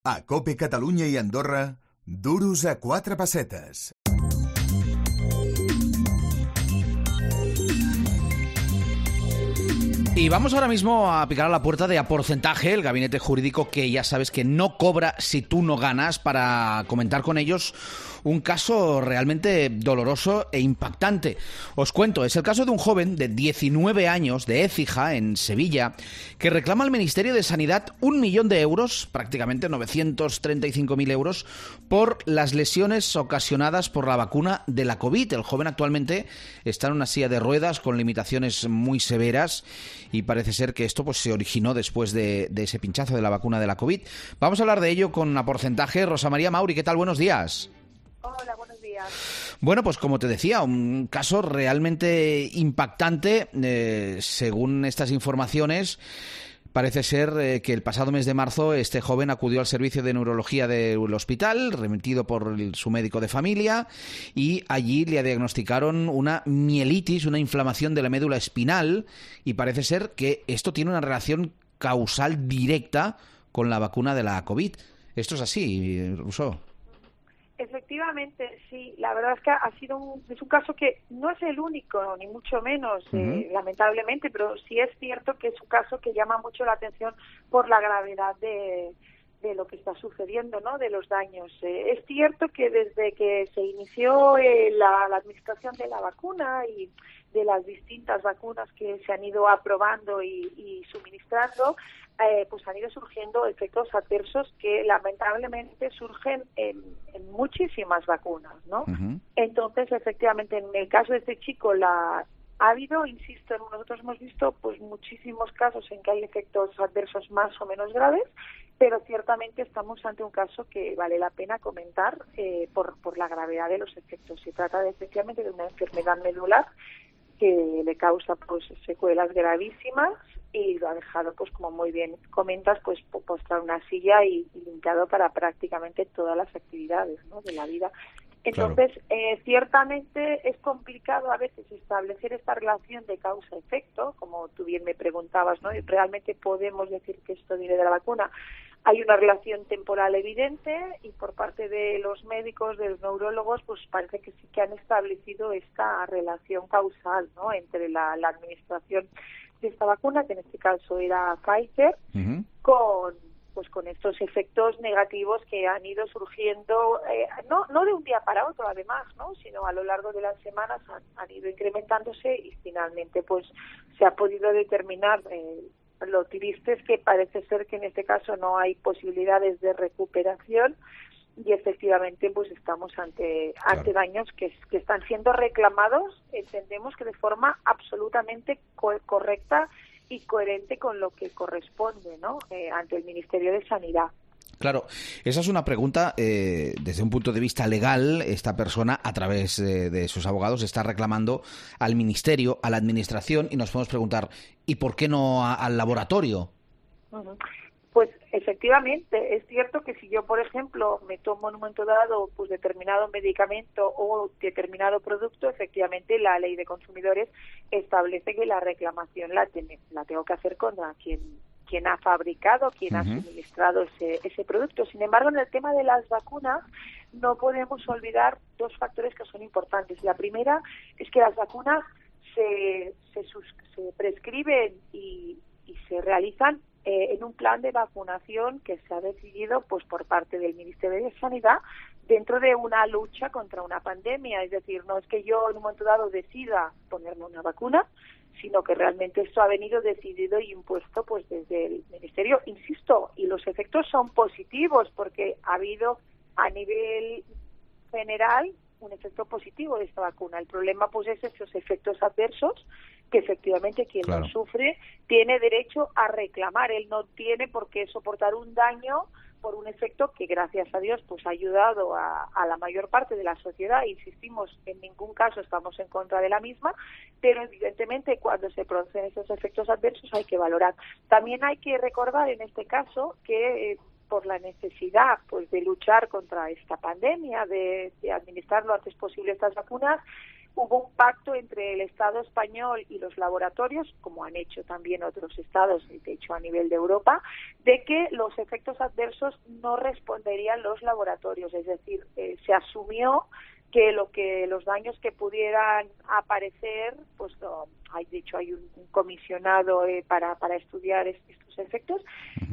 A COPE Catalunya i Andorra, duros a 4 pessetes. Y vamos ahora mismo a picar a la puerta de A Porcentaje, el gabinete jurídico que ya sabes que no cobra si tú no ganas, para comentar con ellos un caso realmente doloroso e impactante. Os cuento, es el caso de un joven de 19 años de Écija, en Sevilla, que reclama al Ministerio de Sanidad 1 millón de euros, prácticamente 935.000 euros, por las lesiones ocasionadas por la vacuna de la COVID. El joven actualmente está en una silla de ruedas con limitaciones muy severas y parece ser que esto se originó después de ese pinchazo de la vacuna de la COVID. Vamos a hablar de ello con A Porcentaje. Rosa María Mauri, ¿qué tal? Buenos días. Hola, buenos días. Bueno, pues como te decía, un caso realmente impactante. Según estas informaciones, parece ser que el pasado mes de marzo este joven acudió al servicio de neurología del hospital, remitido por su médico de familia, y allí le diagnosticaron una mielitis, una inflamación de la médula espinal, y parece ser que esto tiene una relación causal directa con la vacuna de la COVID. ¿Esto es así, Rousseau? Efectivamente, sí. La verdad es que es un caso que no es el único, ni mucho menos, lamentablemente, pero sí es cierto que es un caso que llama mucho la atención por la gravedad de lo que está sucediendo, ¿no? De los daños. Es cierto que desde que se inició la administración de la vacuna y de las distintas vacunas que se han ido aprobando y suministrando, pues han ido surgiendo efectos adversos que lamentablemente surgen en muchísimas vacunas, ¿no? Entonces, efectivamente, en el caso de este chico ha habido, insisto, nosotros hemos visto pues muchísimos casos en que hay efectos adversos más o menos graves, pero ciertamente estamos ante un caso que vale la pena comentar por la gravedad de los efectos. Se trata efectivamente de una enfermedad medular que le causa pues secuelas gravísimas y lo ha dejado, pues como muy bien comentas, pues postrar una silla y limitado para prácticamente todas las actividades, ¿no?, de la vida. Entonces, claro, ciertamente es complicado a veces establecer esta relación de causa-efecto, como tú bien me preguntabas, ¿no? Y realmente podemos decir que esto viene de la vacuna. Hay una relación temporal evidente y por parte de los médicos, de los neurólogos, pues parece que sí que han establecido esta relación causal, ¿no?, entre la administración de esta vacuna, que en este caso era Pfizer, con estos efectos negativos que han ido surgiendo, no de un día para otro además, ¿no?, sino a lo largo de las semanas han ido incrementándose y finalmente pues se ha podido determinar. Lo triste es que parece ser que en este caso no hay posibilidades de recuperación y efectivamente pues estamos ante daños que están siendo reclamados, entendemos que de forma absolutamente correcta y coherente con lo que corresponde, ¿no?, ante el Ministerio de Sanidad. Claro, esa es una pregunta, desde un punto de vista legal, esta persona a través de sus abogados está reclamando al Ministerio, a la Administración, y nos podemos preguntar, ¿y por qué no al laboratorio? Pues efectivamente, es cierto que si yo, por ejemplo, me tomo en un momento dado pues determinado medicamento o determinado producto, efectivamente la Ley de Consumidores establece que la reclamación la tengo que hacer contra quien ha fabricado, quien ha suministrado ese producto. Sin embargo, en el tema de las vacunas no podemos olvidar dos factores que son importantes. La primera es que las vacunas se prescriben y se realizan en un plan de vacunación que se ha decidido pues por parte del Ministerio de Sanidad dentro de una lucha contra una pandemia. Es decir, no es que yo en un momento dado decida ponerme una vacuna, sino que realmente esto ha venido decidido y impuesto pues desde el Ministerio, insisto, y los efectos son positivos porque ha habido a nivel general un efecto positivo de esta vacuna. El problema pues es esos efectos adversos que efectivamente quien lo sufre tiene derecho a reclamar. Él no tiene por qué soportar un daño por un efecto que, gracias a Dios, pues ha ayudado a la mayor parte de la sociedad. Insistimos, en ningún caso estamos en contra de la misma, pero evidentemente cuando se producen esos efectos adversos hay que valorar. También hay que recordar en este caso que por la necesidad pues de luchar contra esta pandemia, de administrar lo antes posible estas vacunas, hubo un pacto entre el Estado español y los laboratorios, como han hecho también otros estados, de hecho a nivel de Europa, de que los efectos adversos no responderían los laboratorios, es decir, se asumió que los daños que pudieran aparecer, pues de hecho hay un comisionado para estudiar estos efectos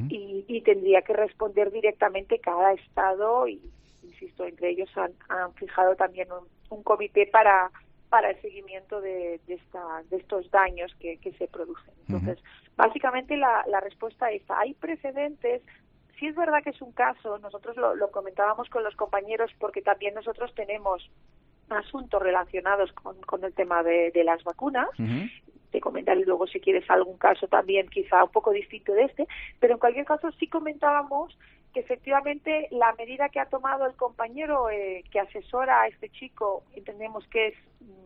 y tendría que responder directamente cada estado y, insisto, entre ellos han fijado también un comité para el seguimiento de estos daños que se producen. Entonces, básicamente la respuesta es, hay precedentes. Sí es verdad que es un caso, nosotros lo comentábamos con los compañeros porque también nosotros tenemos asuntos relacionados con el tema de las vacunas. Te comentaré luego si quieres algún caso también quizá un poco distinto de este, pero en cualquier caso sí comentábamos que efectivamente la medida que ha tomado el compañero que asesora a este chico entendemos que es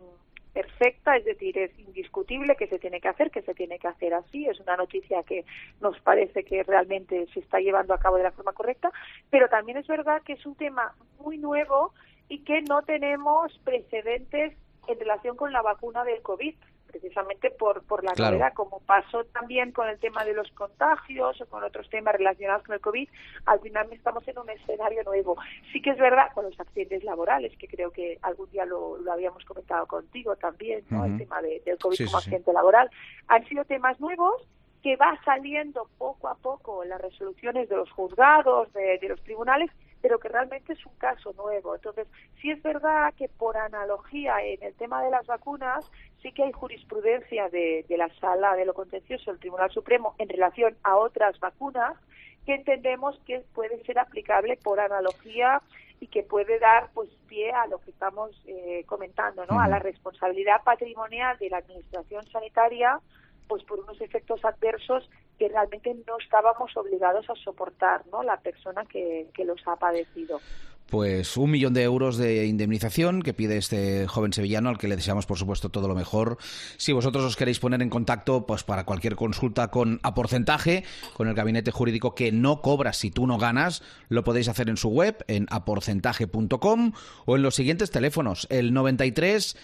perfecta, es decir, es indiscutible que se tiene que hacer así, es una noticia que nos parece que realmente se está llevando a cabo de la forma correcta, pero también es verdad que es un tema muy nuevo y que no tenemos precedentes en relación con la vacuna del COVID, precisamente por la novedad, como pasó también con el tema de los contagios o con otros temas relacionados con el COVID, al final estamos en un escenario nuevo. Sí que es verdad con los accidentes laborales, que creo que algún día lo habíamos comentado contigo también, ¿no? El tema del COVID como accidente laboral. Han sido temas nuevos que va saliendo poco a poco en las resoluciones de los juzgados, de los tribunales, pero que realmente es un caso nuevo. Entonces, sí es verdad que por analogía en el tema de las vacunas, sí que hay jurisprudencia de la Sala de lo Contencioso del Tribunal Supremo en relación a otras vacunas que entendemos que puede ser aplicable por analogía y que puede dar pues pie a lo que estamos comentando, ¿no? A la responsabilidad patrimonial de la Administración Sanitaria pues por unos efectos adversos que realmente no estábamos obligados a soportar, ¿no? La persona que los ha padecido. Pues 1 millón de euros de indemnización que pide este joven sevillano, al que le deseamos, por supuesto, todo lo mejor. Si vosotros os queréis poner en contacto pues para cualquier consulta con A Porcentaje, con el gabinete jurídico que no cobra si tú no ganas, lo podéis hacer en su web, en aporcentaje.com, o en los siguientes teléfonos, el 93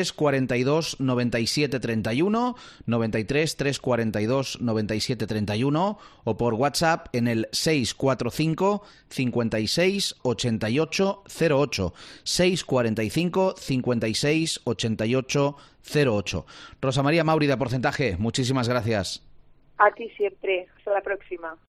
342 97 31, 93 342 97 31, o por WhatsApp en el 645 56 88 08, 645 56 88 08. Rosa María Mauri de A Porcentaje, muchísimas gracias. A ti siempre. Hasta la próxima.